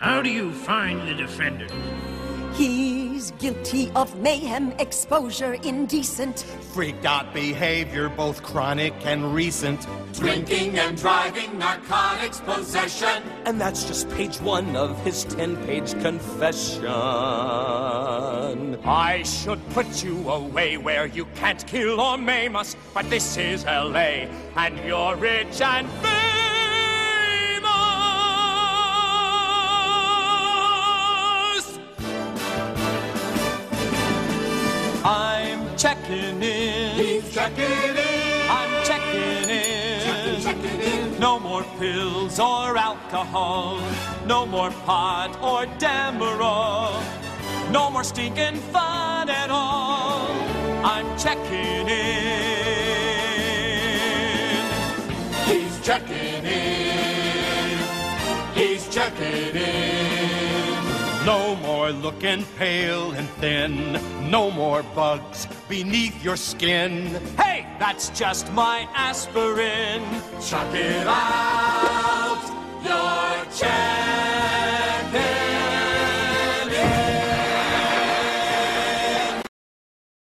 How do you find the defendant? He's guilty of mayhem, exposure, indecent, freaked out behavior, both chronic and recent, drinking and driving, narcotics possession. And that's just page 1 of his 10-page confession. I should put you away where you can't kill or maim us, but this is L.A. and you're rich and famous. I'm checking in. He's checking in. I'm checking in. Checking in. No more pills or alcohol. No more pot or Demerol. No more stinking fun at all. I'm checking in. He's checking in. He's checking in. no more looking pale and thin, no more bugs beneath your skin. Hey, that's just my aspirin. Chuck it out, your chest.